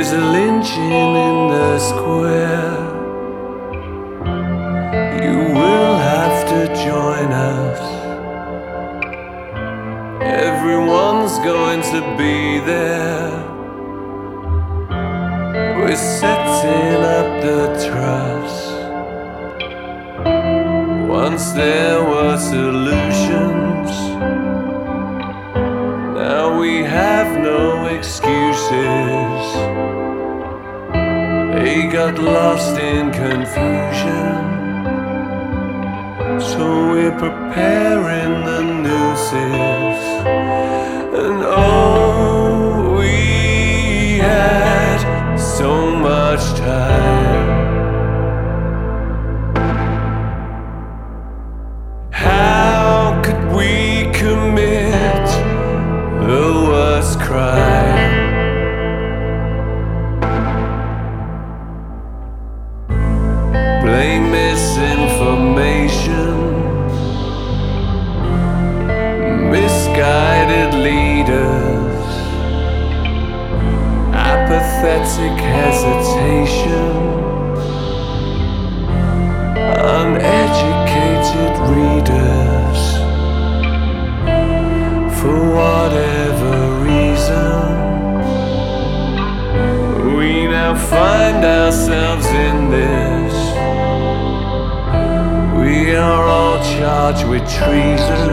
There's a lynching in the square. You will have to join us. Everyone's going to be there. We're setting up the truss. Once there were solutions, now we have no excuses. They got lost in confusion, so we're preparing the nooses. And oh, we had so much time. How could we commit the worst crime? Blame misinformation, misguided leaders, apathetic hesitation, uneducated readers. For whatever reason, we now find ourselves in this. We are all charged with treason.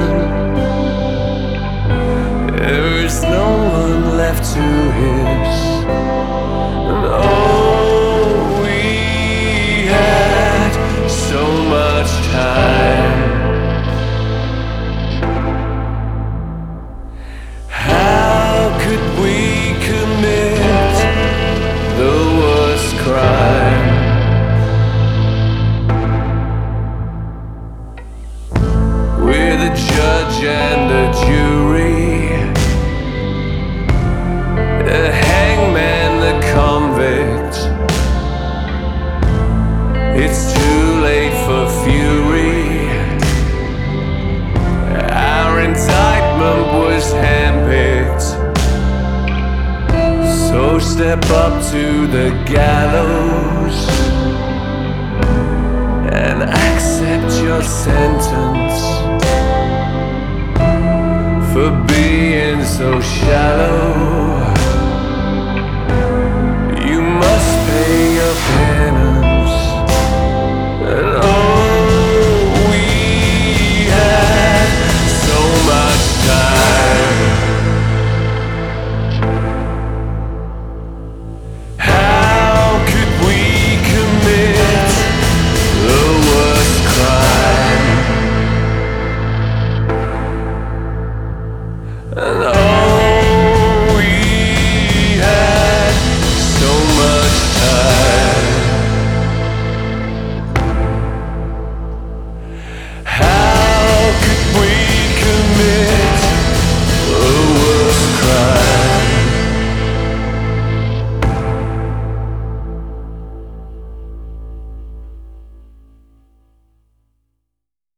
There is no one left to hiss. And oh, we had so much time. How could we commit the worst crime? We're the judge and the jury, the hangman, the convict. It's too late for fury. Our indictment was handpicked, so step up to the gallows.